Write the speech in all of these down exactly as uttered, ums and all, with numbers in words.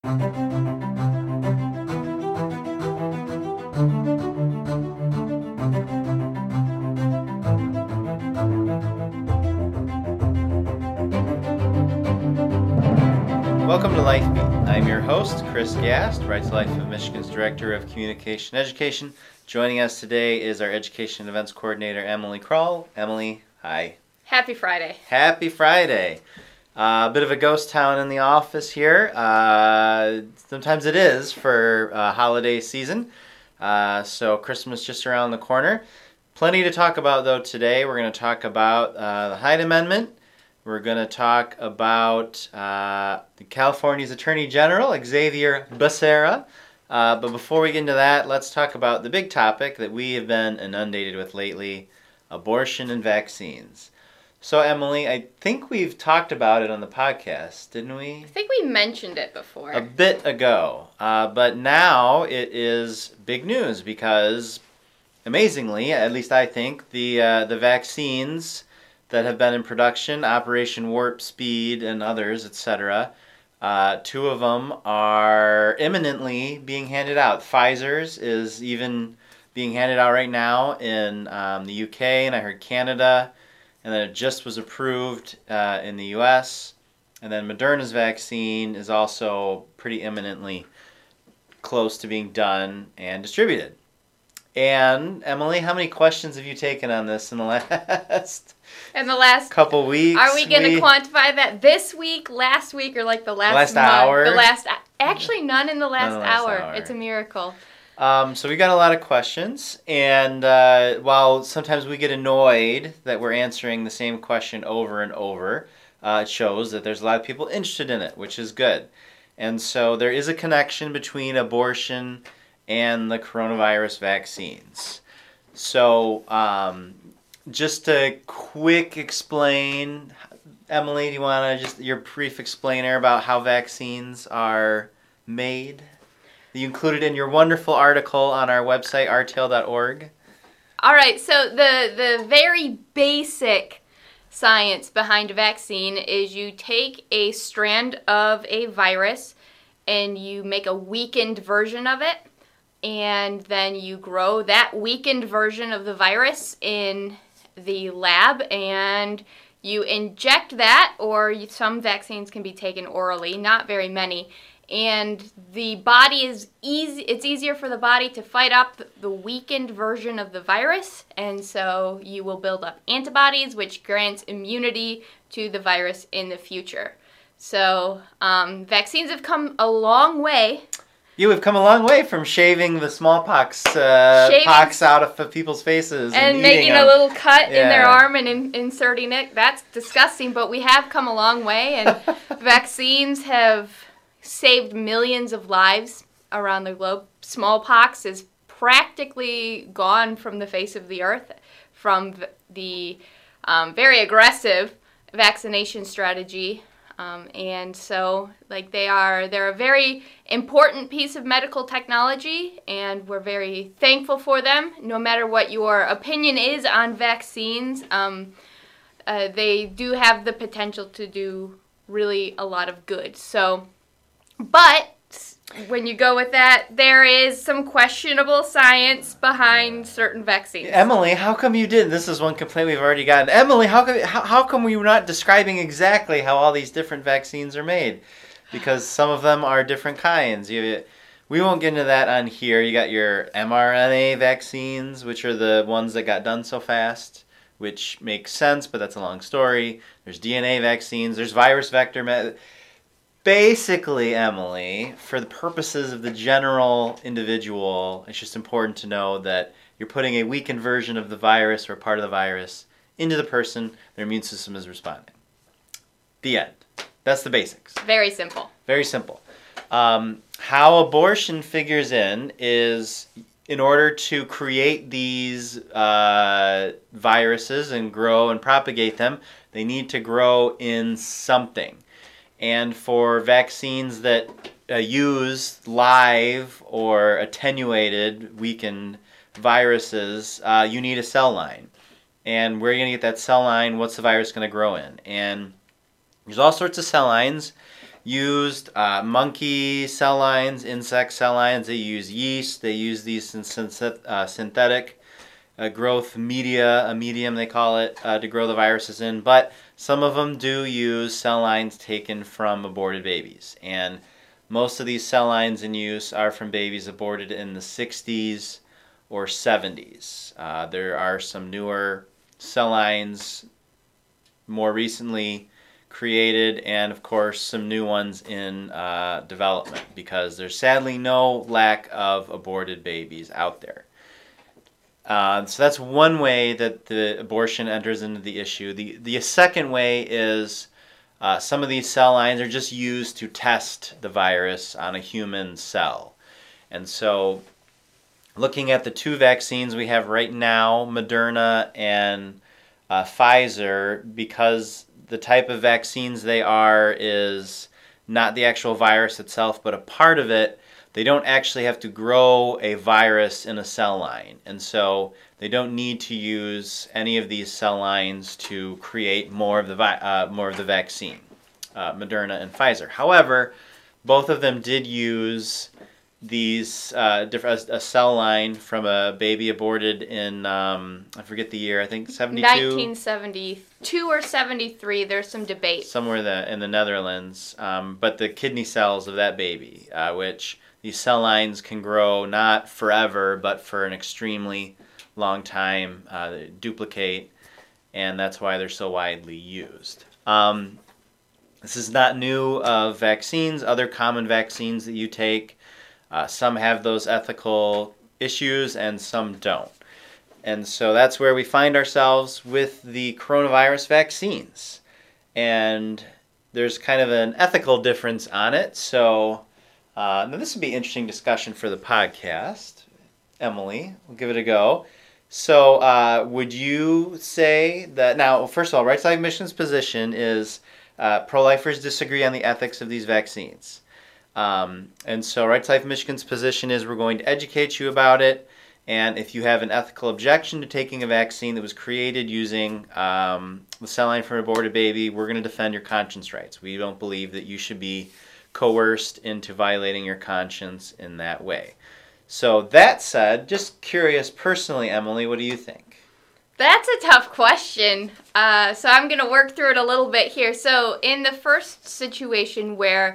Welcome to Life Beat. I'm your host, Chris Gast, Right to Life of Michigan's Director of Communication Education. Joining us today is our Education and Events Coordinator, Emily Kroll. Emily, hi. Happy Friday. Happy Friday. A uh, bit of a ghost town in the office here. Uh, sometimes it is for uh, holiday season. Uh, so Christmas just around the corner. Plenty to talk about, though, today. We're going to talk about uh, the Hyde Amendment. We're going to talk about uh, California's Attorney General, Xavier Becerra. Uh, but before we get into that, let's talk about the big topic that we have been inundated with lately, abortion and vaccines. So, Emily, I think we've talked about it on the podcast, didn't we? I think we mentioned it before. A bit ago. Uh, but now it is big news because, amazingly, at least I think, the uh, the vaccines that have been in production, Operation Warp Speed and others, et cetera. Uh, two of them are imminently being handed out. Pfizer's is even being handed out right now in um, the U K, and I heard Canada, and then it just was approved uh, in the U S. And then Moderna's vaccine is also pretty imminently close to being done and distributed. And, Emily, how many questions have you taken on this in the last... In the last couple weeks? Are we going to we... quantify that this week, last week, or like the last, last month? hour? The last Actually, none in the last, in the last hour. hour. It's a miracle. Um, so we got a lot of questions, and uh, while sometimes we get annoyed that we're answering the same question over and over, uh, it shows that there's a lot of people interested in it, which is good. And so there is a connection between abortion and the coronavirus vaccines. So um, just to quick explain, Emily, do you want to just, your brief explainer about how vaccines are made? You included in your wonderful article on our website, r t l dot org. All right, so the, the very basic science behind a vaccine is you take a strand of a virus and you make a weakened version of it, and then you grow that weakened version of the virus in the lab, and you inject that, or you, some vaccines can be taken orally, not very many, and the body is easy, it's easier for the body to fight up the weakened version of the virus, and so you will build up antibodies, which grants immunity to the virus in the future. So um, vaccines have come a long way. You have come a long way from shaving the smallpox uh, Shaving pox out of people's faces and, and making eating a them. little cut Yeah. in their arm and in, inserting it. That's disgusting, but we have come a long way, and vaccines have saved millions of lives around the globe. Smallpox is practically gone from the face of the earth from the um, very aggressive vaccination strategy. Um, and so, like, they are, they're a very important piece of medical technology, and we're very thankful for them. No matter what your opinion is on vaccines, um, uh, they do have the potential to do really a lot of good. So, but when you go with that, there is some questionable science behind certain vaccines. Emily, how come you didn't? This is one complaint we've already gotten. Emily, how come how, how come we were not describing exactly how all these different vaccines are made? Because some of them are different kinds. You, we won't get into that on here. You got your mRNA vaccines, which are the ones that got done so fast, which makes sense, but that's a long story. There's D N A vaccines. There's virus vector me- Basically, Emily, for the purposes of the general individual, it's just important to know that you're putting a weakened version of the virus or part of the virus into the person, their immune system is responding. The end. That's the basics. Very simple. Very simple. Um, how abortion figures in is in order to create these uh, viruses and grow and propagate them, they need to grow in something. And for vaccines that uh, use live or attenuated, weakened viruses, uh, you need a cell line. And where are you going to get that cell line? What's the virus going to grow in? And there's all sorts of cell lines. used. Uh, monkey cell lines, insect cell lines, they use yeast. They use these in synth- uh, synthetic uh, growth media, a medium they call it, uh, to grow the viruses in. But some of them do use cell lines taken from aborted babies. And most of these cell lines in use are from babies aborted in the sixties or seventies. Uh, there are some newer cell lines more recently created, and of course some new ones in uh, development, because there's sadly no lack of aborted babies out there. Uh, so that's one way that the abortion enters into the issue. The, the second way is uh, some of these cell lines are just used to test the virus on a human cell. And so looking at the two vaccines we have right now, Moderna and uh, Pfizer, because the type of vaccines they are is not the actual virus itself, but a part of it, they don't actually have to grow a virus in a cell line. And so they don't need to use any of these cell lines to create more of the vi- uh, more of the vaccine, uh, Moderna and Pfizer. However, both of them did use these uh, different a, a cell line from a baby aborted in um, I forget the year, I think seventy-two, nineteen seventy-two or seventy-three. There's some debate somewhere the, in the Netherlands. Um, but the kidney cells of that baby, uh, which these cell lines can grow not forever, but for an extremely long time, uh, they duplicate, and that's why they're so widely used. Um, this is not new of vaccines. Other common vaccines that you take, uh, some have those ethical issues and some don't. And so that's where we find ourselves with the coronavirus vaccines. And there's kind of an ethical difference on it. So uh, now this would be an interesting discussion for the podcast. Emily, we'll give it a go. So uh, would you say that, now, first of all, Right Side Michigan's position is uh, pro-lifers disagree on the ethics of these vaccines. Um, and so Right Side Michigan's position is we're going to educate you about it. And if you have an ethical objection to taking a vaccine that was created using um, the cell line from an aborted baby, we're going to defend your conscience rights. We don't believe that you should be coerced into violating your conscience in that way. So that said, just curious personally, Emily, what do you think? That's a tough question. Uh, so I'm going to work through it a little bit here. So in the first situation where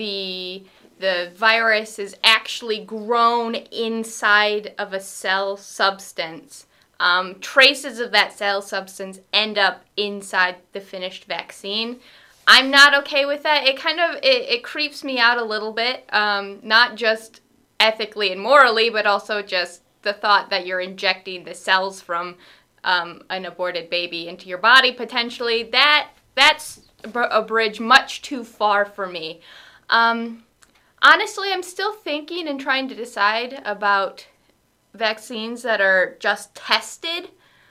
the the virus is actually grown inside of a cell substance, um, traces of that cell substance end up inside the finished vaccine. I'm not okay with that. It kind of, it, it creeps me out a little bit, um, not just ethically and morally, but also just the thought that you're injecting the cells from um, an aborted baby into your body potentially. That that's a bridge much too far for me. Um, honestly, I'm still thinking and trying to decide about vaccines that are just tested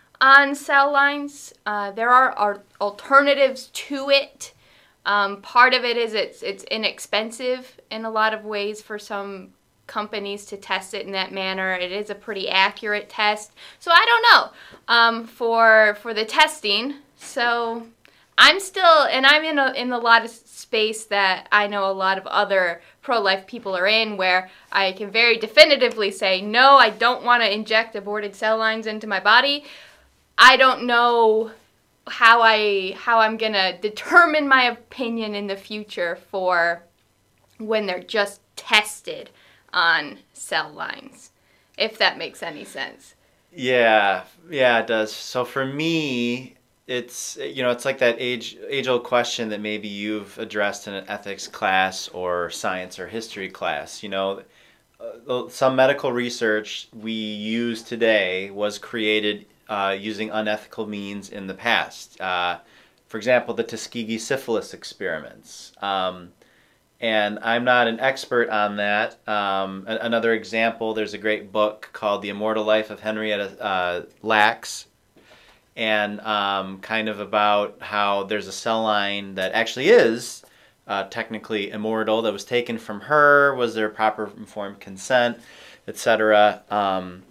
on cell lines. Uh, there are, are alternatives to it. Um, part of it is it's it's inexpensive in a lot of ways for some companies to test it in that manner. It is a pretty accurate test. So I don't know um, for for the testing. So I'm still, and I'm in a in a lot of space that I know a lot of other pro-life people are in, where I can very definitively say, no, I don't want to inject aborted cell lines into my body. I don't know how I how I'm gonna determine my opinion in the future for when they're just tested on cell lines, if that makes any sense. Yeah, yeah, it does. So for me, it's, you know, it's like that age age old question that maybe you've addressed in an ethics class or science or history class. You know, uh, some medical research we use today was created uh, using unethical means in the past. Uh, for example, the Tuskegee syphilis experiments. Um, And I'm not an expert on that. Um, a- another example, there's a great book called The Immortal Life of Henrietta uh, Lacks, and um, kind of about how there's a cell line that actually is uh, technically immortal that was taken from her. Was there proper informed consent, et cetera. Um,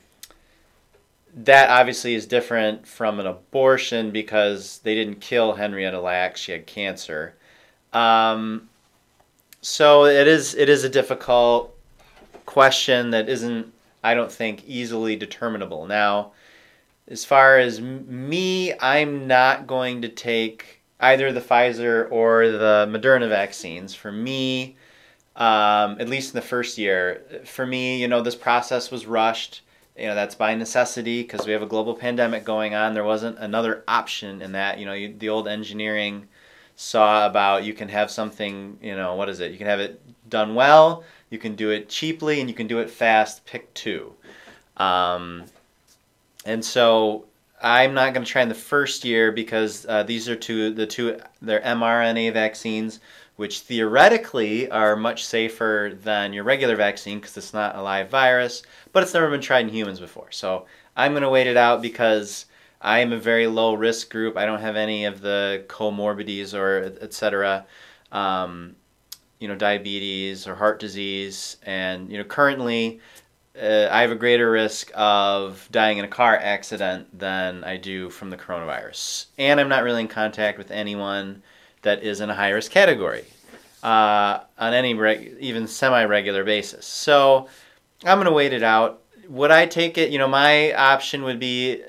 that obviously is different from an abortion because they didn't kill Henrietta Lacks. She had cancer. Um, so it is it is a difficult question that isn't, I don't think, easily determinable. Now, as far as m- me, I'm not going to take either the Pfizer or the Moderna vaccines. For me, um, at least in the first year, for me, you know, this process was rushed. You know, that's by necessity because we have a global pandemic going on. There wasn't another option in that. You know, you, the old engineering saw about you can have something, you know, what is it? You can have it done well, you can do it cheaply, and you can do it fast. Pick two. Um, and so I'm not going to try in the first year because uh, these are two the two they're mRNA vaccines, which theoretically are much safer than your regular vaccine because it's not a live virus, but it's never been tried in humans before. So I'm going to wait it out because I am a very low risk group. I don't have any of the comorbidities or et cetera. Um, you know, diabetes or heart disease, and you know, currently uh, I have a greater risk of dying in a car accident than I do from the coronavirus, and I'm not really in contact with anyone that is in a high risk category uh, on any reg- even semi-regular basis. So I'm going to wait it out. Would I take it? You know, my option would be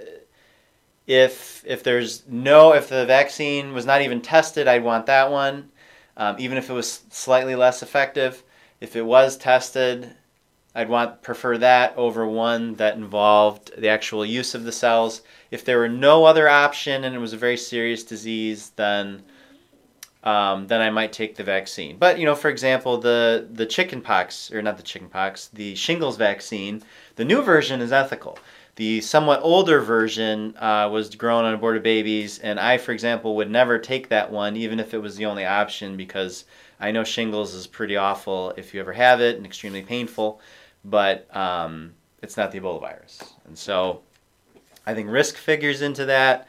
if if there's no if the vaccine was not even tested, I'd want that one, um, even if it was slightly less effective. If it was tested, I'd want prefer that over one that involved the actual use of the cells. If there were no other option and it was a very serious disease, then um, then I might take the vaccine. But you know, for example, the the chickenpox or not the chickenpox, the shingles vaccine, the new version is ethical. The somewhat older version uh, was grown on aborted babies, and I, for example, would never take that one, even if it was the only option, because I know shingles is pretty awful if you ever have it and extremely painful, but um, it's not the Ebola virus. And so I think risk figures into that,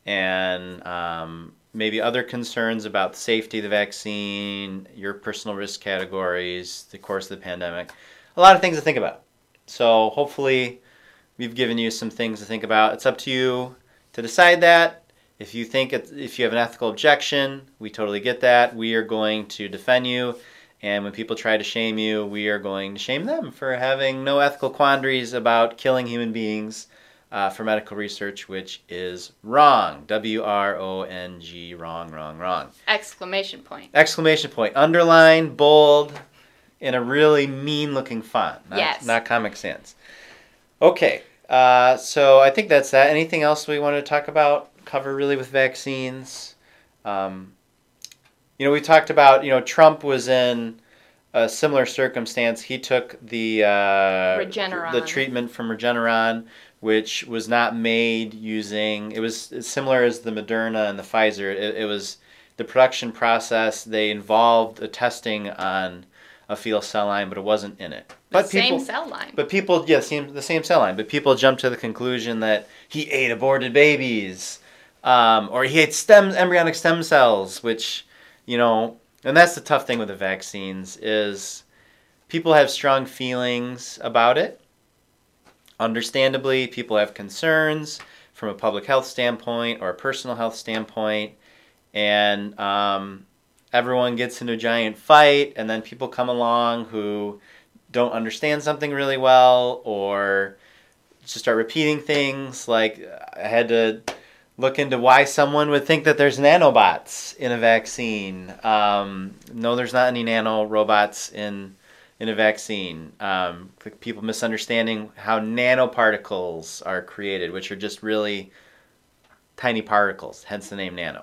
and um, maybe other concerns about the safety of the vaccine, your personal risk categories, the course of the pandemic, a lot of things to think about. So hopefully we've given you some things to think about. It's up to you to decide that. If you think it, if you have an ethical objection, we totally get that. We are going to defend you. And when people try to shame you, we are going to shame them for having no ethical quandaries about killing human beings uh, for medical research, which is wrong. W R O N G, wrong, wrong, wrong. Exclamation point. Exclamation point. Underline, bold, in a really mean-looking font. Not, yes. Not Comic Sans. Okay, uh, so I think that's that. Anything else we wanted to talk about, cover really with vaccines? Um, you know, we talked about, you know, Trump was in a similar circumstance. He took the uh, Regeneron. the treatment from Regeneron, which was not made using, it was similar as the Moderna and the Pfizer. It, it was the production process. They involved a testing on a fetal cell line, but it wasn't in it. The But same people, cell line. But people, yeah, same, the same cell line. But people jumped to the conclusion that he ate aborted babies, um, or he ate stem embryonic stem cells, which, you know, and that's the tough thing with the vaccines is people have strong feelings about it. Understandably, people have concerns from a public health standpoint or a personal health standpoint, and um, everyone gets into a giant fight, and then people come along who don't understand something really well or just start repeating things. Like, I had to look into why someone would think that there's nanobots in a vaccine. Um, no, there's not any nanorobots in in a vaccine. Um, people misunderstanding how nanoparticles are created, which are just really tiny particles, hence the name nano.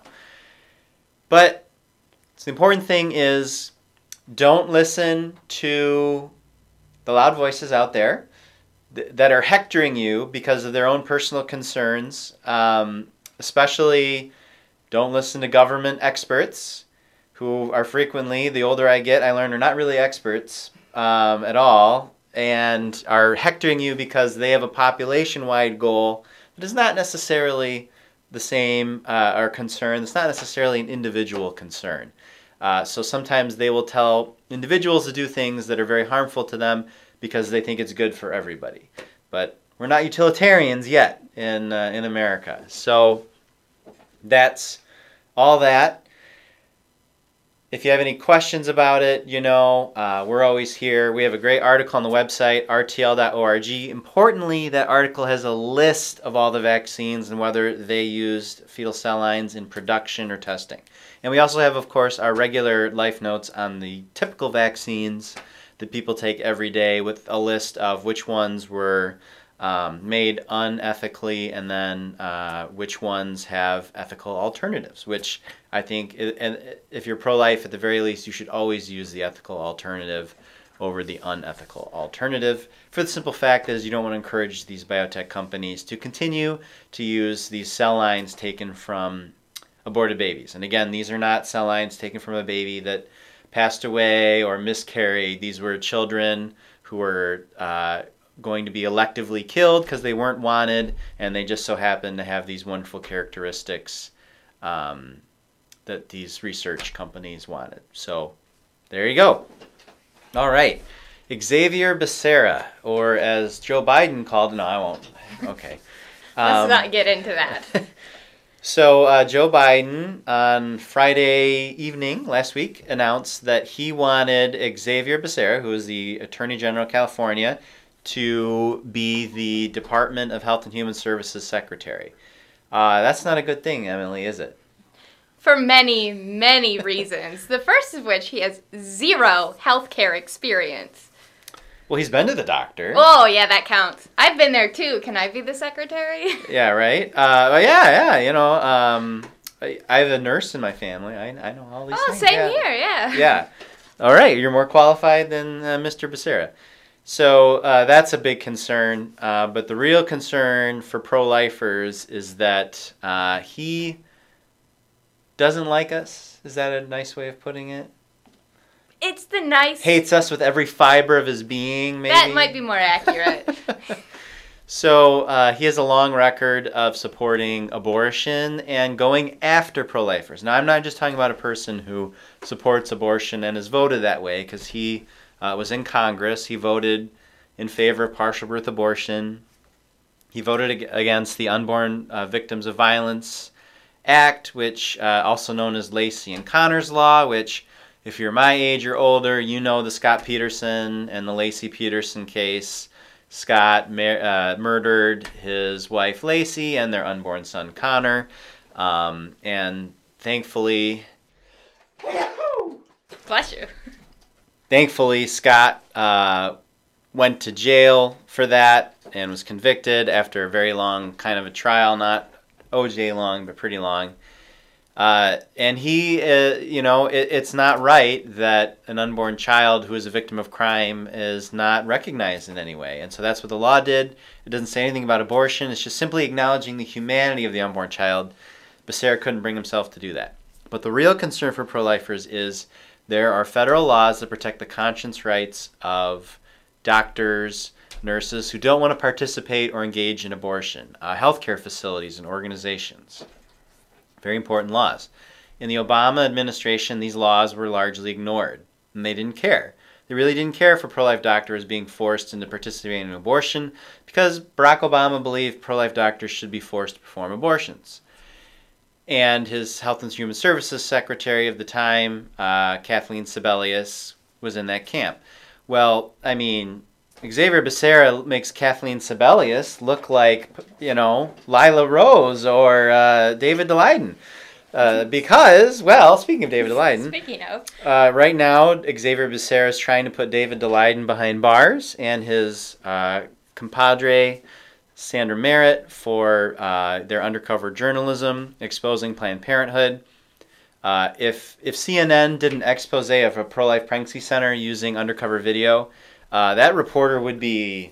But so the important thing is don't listen to the loud voices out there th- that are hectoring you because of their own personal concerns. Um, especially don't listen to government experts who are frequently, the older I get, I learn are not really experts um, at all and are hectoring you because they have a population-wide goal that is not necessarily the same uh, or concern. It's not necessarily an individual concern. Uh, so sometimes they will tell individuals to do things that are very harmful to them because they think it's good for everybody. But we're not utilitarians yet in uh, in America. So that's all that. If you have any questions about it, you know, uh, we're always here. We have a great article on the website, r t l dot org. Importantly, that article has a list of all the vaccines and whether they used fetal cell lines in production or testing. And we also have, of course, our regular life notes on the typical vaccines that people take every day with a list of which ones were um, made unethically and then uh, which ones have ethical alternatives, which I think, and if you're pro-life, at the very least, you should always use the ethical alternative over the unethical alternative, for the simple fact is you don't want to encourage these biotech companies to continue to use these cell lines taken from aborted babies. And again, these are not cell lines taken from a baby that passed away or miscarried. These were children who were uh, going to be electively killed because they weren't wanted, and they just so happened to have these wonderful characteristics um, that these research companies wanted. So there you go. All right. Xavier Becerra, or as Joe Biden called, no, I won't. Okay. Let's Um, not get into that. So uh, Joe Biden on Friday evening last week announced that he wanted Xavier Becerra, who is the Attorney General of California, to be the Department of Health and Human Services Secretary. Uh, that's not a good thing, Emily, is it? For many, many reasons. The first of which, he has zero healthcare experience. Well, he's been to the doctor. Oh, yeah, that counts. I've been there, too. Can I be the secretary? Yeah, right? Uh, well, yeah, yeah, you know, um, I, I have a nurse in my family. I, I know all these Oh, things. same yeah. here, yeah. Yeah. All right, you're more qualified than uh, Mister Becerra. So uh, that's a big concern. Uh, but the real concern for pro-lifers is that uh, he doesn't like us. Is that a nice way of putting it? It's the nice... Hates us with every fiber of his being, maybe? That might be more accurate. So uh, he has a long record of supporting abortion and going after pro-lifers. Now, I'm not just talking about a person who supports abortion and has voted that way, because he uh, was in Congress. He voted in favor of partial birth abortion. He voted ag- against the Unborn uh, Victims of Violence Act, which uh, also known as Lacey and Connors Law, which, if you're my age or older, you know the Scott Peterson and the Lacey Peterson case. Scott mar- uh, murdered his wife Lacey and their unborn son Connor. Um, and thankfully, Bless you. thankfully Scott uh, went to jail for that and was convicted after a very long kind of a trial, not O J long, but pretty long. Uh, and he, uh, you know, it, it's not right that an unborn child who is a victim of crime is not recognized in any way. And so that's what the law did. It doesn't say anything about abortion. It's just simply acknowledging the humanity of the unborn child. Becerra couldn't bring himself to do that. But the real concern for pro-lifers is there are federal laws that protect the conscience rights of doctors, nurses who don't want to participate or engage in abortion, uh, healthcare facilities and organizations. Very important laws. In the Obama administration, these laws were largely ignored, and they didn't care. They really didn't care for pro-life doctors being forced into participating in abortion because Barack Obama believed pro-life doctors should be forced to perform abortions. And his Health and Human Services Secretary of the time, uh, Kathleen Sebelius, was in that camp. Well, I mean, Xavier Becerra makes Kathleen Sebelius look like, you know, Lila Rose or uh, David Daleiden. Uh, because, well, speaking of David Daleiden, Speaking of. uh, right now Xavier Becerra is trying to put David Daleiden behind bars and his uh, compadre Sandra Merritt for uh, their undercover journalism exposing Planned Parenthood. Uh, if if C N N did an expose of a pro-life pregnancy center using undercover video, Uh, that reporter would be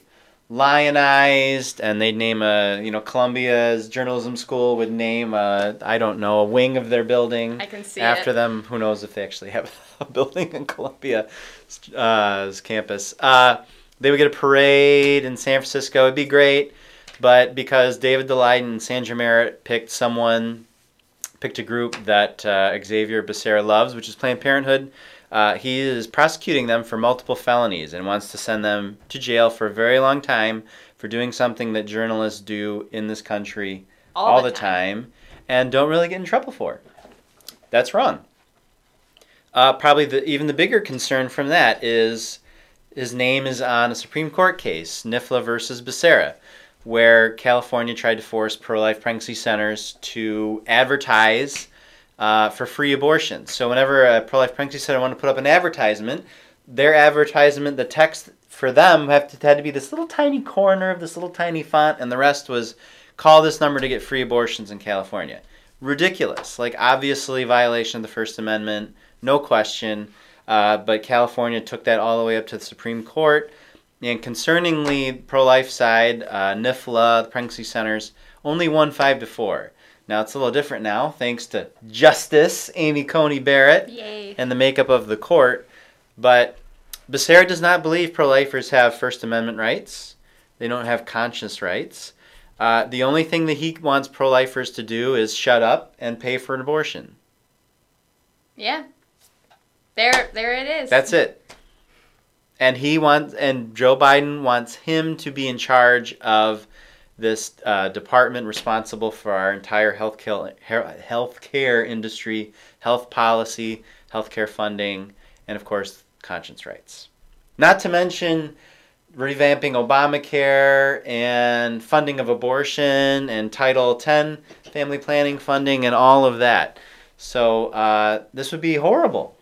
lionized, and they'd name a, you know, Columbia's journalism school would name a, I don't know, a wing of their building I can see after it. them. Who knows if they actually have a building in Columbia's uh, campus. Uh, they would get a parade in San Francisco. It'd be great, but because David Daleiden and Sandra Merritt picked someone, picked a group that uh, Xavier Becerra loves, which is Planned Parenthood, Uh, he is prosecuting them for multiple felonies and wants to send them to jail for a very long time for doing something that journalists do in this country all, All the the time. and don't really get in trouble for. That's wrong. Uh, probably the, even the bigger concern from that is his name is on a Supreme Court case, N I F L A versus Becerra, where California tried to force pro-life pregnancy centers to advertise uh, for free abortions. So whenever a pro-life pregnancy center wanted to put up an advertisement, their advertisement, the text for them have to, had to be this little tiny corner of this little tiny font, and the rest was, call this number to get free abortions in California. Ridiculous. Like, obviously violation of the First Amendment, no question. Uh, but California took that all the way up to the Supreme Court. And concerningly, pro-life side, uh, N I F L A, the pregnancy centers, only won five to four. Now, it's a little different now, thanks to Justice Amy Coney Barrett Yay. and the makeup of the court. But Becerra does not believe pro-lifers have First Amendment rights. They don't have conscience rights. Uh, the only thing that he wants pro-lifers to do is shut up and pay for an abortion. Yeah. There there it is. That's it. And he wants, and Joe Biden wants him to be in charge of this uh, department responsible for our entire healthcare healthcare industry, health policy, healthcare funding, and of course, conscience rights. Not to mention revamping Obamacare and funding of abortion and Title ten family planning funding and all of that. So uh, this would be horrible.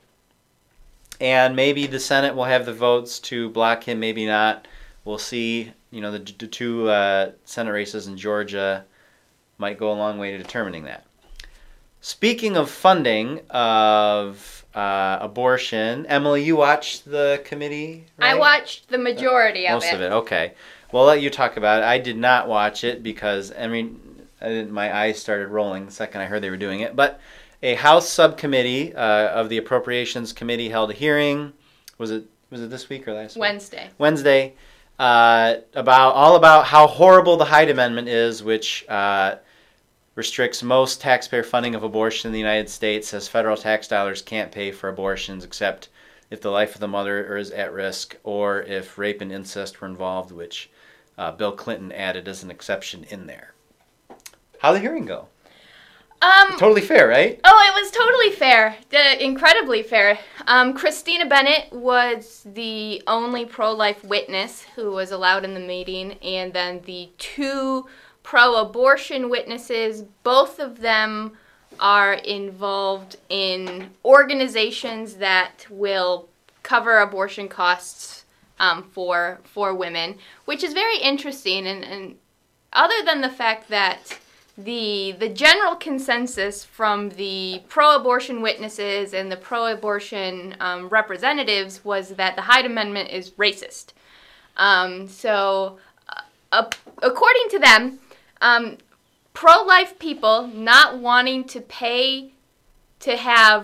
And maybe the Senate will have the votes to block him, maybe not. We'll see. You know, the, the two uh, Senate races in Georgia might go a long way to determining that. Speaking of funding of uh, abortion, Emily, you watched the committee, right? I watched the majority of Most it. of it, okay. Well, I'll let you talk about it. I did not watch it because, I mean, I didn't, my eyes started rolling the second I heard they were doing it. But a House subcommittee uh, of the Appropriations Committee held a hearing. Was it was it this week or last week? Wednesday. Wednesday. Uh, about all about how horrible the Hyde Amendment is, which uh, restricts most taxpayer funding of abortion in the United States, says federal tax dollars can't pay for abortions except if the life of the mother is at risk or if rape and incest were involved, which uh, Bill Clinton added as an exception in there. How'd the hearing go? Um, Totally fair, right? Oh, it was totally fair. The, incredibly fair. Um, Christina Bennett was the only pro-life witness who was allowed in the meeting, and then the two pro-abortion witnesses, both of them are involved in organizations that will cover abortion costs um, for for women, which is very interesting. And, and other than the fact that The the general consensus from the pro-abortion witnesses and the pro-abortion um, representatives was that the Hyde Amendment is racist. Um, so, uh, according to them, um, pro-life people not wanting to pay to have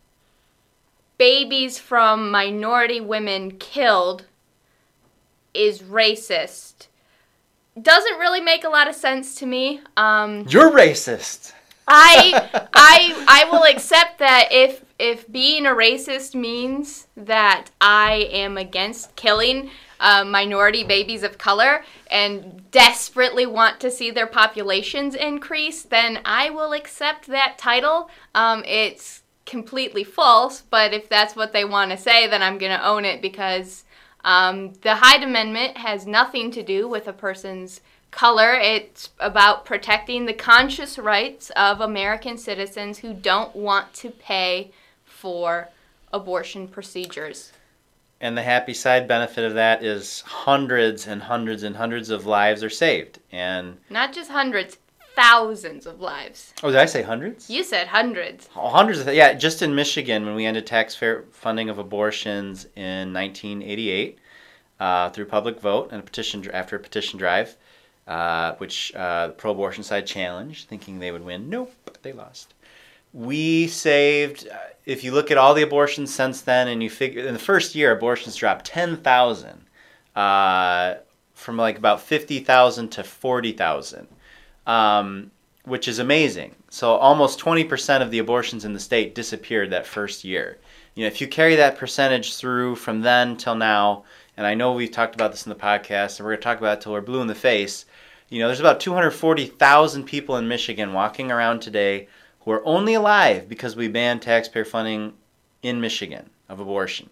babies from minority women killed is racist. Doesn't really make a lot of sense to me. Um, You're racist. I I I will accept that if if being a racist means that I am against killing uh, minority babies of color and desperately want to see their populations increase, then I will accept that title. Um, it's completely false, but if that's what they want to say, then I'm going to own it because Um, the Hyde Amendment has nothing to do with a person's color. It's about protecting the conscious rights of American citizens who don't want to pay for abortion procedures. And the happy side benefit of that is hundreds and hundreds and hundreds of lives are saved. And not just hundreds, thousands of lives. Oh, did I say hundreds? You said hundreds. Oh, hundreds of th- yeah, just in Michigan when we ended taxpayer funding of abortions in nineteen eighty-eight uh, through public vote and a petition after a petition drive, uh, which uh, the pro-abortion side challenged, thinking they would win. Nope, they lost. We saved, uh, if you look at all the abortions since then, and you figure in the first year abortions dropped ten thousand, uh, from like about fifty thousand to forty thousand. Um, which is amazing. So almost twenty percent of the abortions in the state disappeared that first year. You know, if you carry that percentage through from then till now, and I know we've talked about this in the podcast, and we're going to talk about it till we're blue in the face, you know, there's about two hundred forty thousand people in Michigan walking around today who are only alive because we banned taxpayer funding in Michigan of abortion.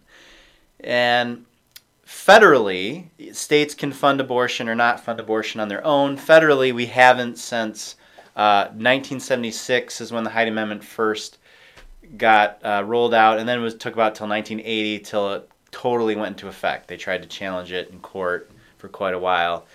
And federally, states can fund abortion or not fund abortion on their own. Federally, we haven't since uh, nineteen seventy-six is when the Hyde Amendment first got uh, rolled out, and then it was, took about till nineteen eighty till it totally went into effect. They tried to challenge it in court for quite a while.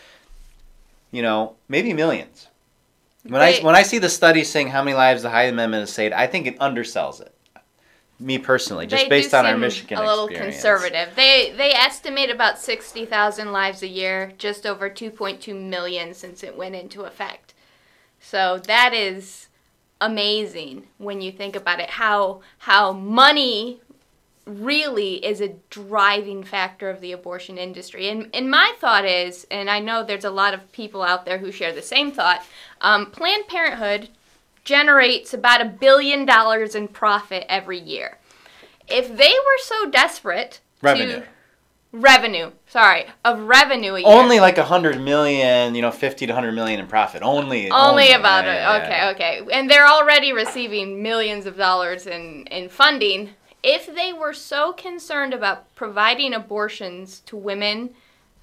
You know, maybe millions. When I when I see the studies saying how many lives the Hyde Amendment has saved, I think it undersells it. Me personally, just they based do on our seem Michigan a little experience. conservative. They they estimate about sixty thousand lives a year, just over two point two million since it went into effect. So that is amazing when you think about it. How how money really is a driving factor of the abortion industry. And and my thought is, and I know there's a lot of people out there who share the same thought. Um, Planned Parenthood generates about a billion dollars in profit every year. If they were so desperate revenue. to revenue, sorry, of revenue a year. Only like a hundred million, you know, fifty to hundred million in profit. Only. Only, only. about yeah, it. yeah, okay, yeah. okay. And they're already receiving millions of dollars in, in funding. If they were so concerned about providing abortions to women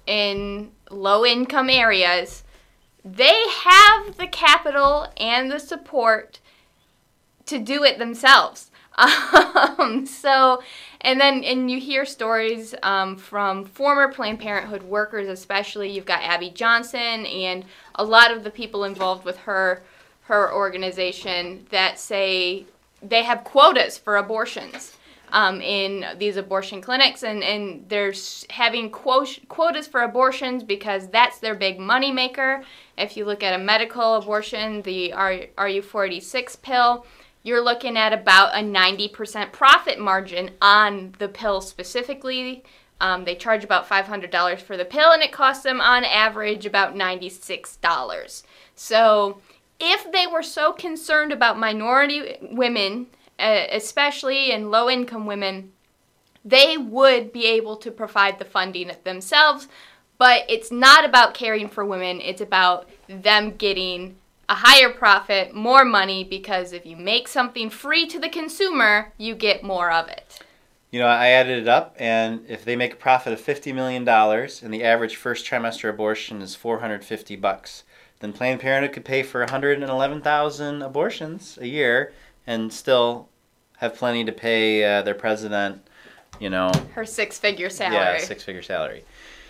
in low-income areas, they have the capital and the support to do it themselves. Um, so, and then, and you hear stories um, from former Planned Parenthood workers, especially. You've got Abby Johnson and a lot of the people involved with her, her organization that say they have quotas for abortions. Um, in these abortion clinics, and, and they're having quo- quotas for abortions because that's their big money maker. If you look at a medical abortion, the R U forty-six pill, you're looking at about a ninety percent profit margin on the pill specifically. Um, they charge about five hundred dollars for the pill, and it costs them on average about ninety-six dollars. So if they were so concerned about minority women, Uh, especially in low-income women, they would be able to provide the funding themselves, but it's not about caring for women. It's about them getting a higher profit, more money, because if you make something free to the consumer, you get more of it. You know, I added it up, and if they make a profit of fifty million dollars and the average first trimester abortion is four hundred fifty bucks, then Planned Parenthood could pay for one hundred eleven thousand abortions a year and still have plenty to pay uh, their president, you know. Her six-figure salary. Yeah, six-figure salary.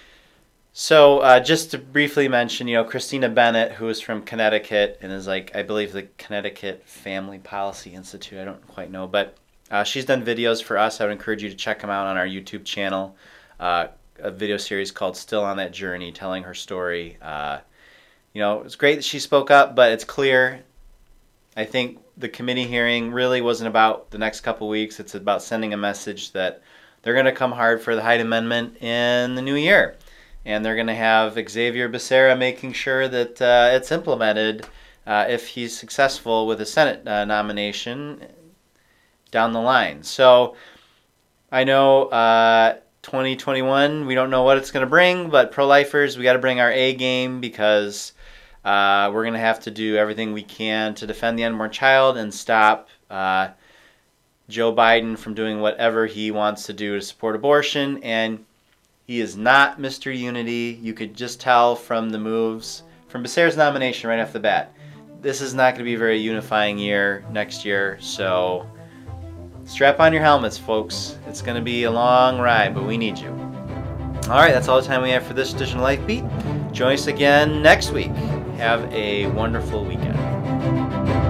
So uh, just to briefly mention, you know, Christina Bennett, who is from Connecticut and is like, I believe, the Connecticut Family Policy Institute. I don't quite know, but uh, she's done videos for us. I would encourage you to check them out on our YouTube channel. Uh, a video series called Still on That Journey, telling her story. Uh, you know, it's great that she spoke up, but it's clear, I think, the committee hearing really wasn't about the next couple weeks. It's about sending a message that they're going to come hard for the Hyde Amendment in the new year. And they're going to have Xavier Becerra making sure that uh, it's implemented uh, if he's successful with a Senate uh, nomination down the line. So I know uh, twenty twenty-one, we don't know what it's going to bring, but pro-lifers, we got to bring our A game, because Uh, we're going to have to do everything we can to defend the unborn child and stop uh, Joe Biden from doing whatever he wants to do to support abortion. And he is not Mister Unity. You could just tell from the moves, from Becerra's nomination right off the bat. This is not going to be a very unifying year next year. So strap on your helmets, folks. It's going to be a long ride, but we need you. All right, that's all the time we have for this edition of Life Beat. Join us again next week. Have a wonderful weekend.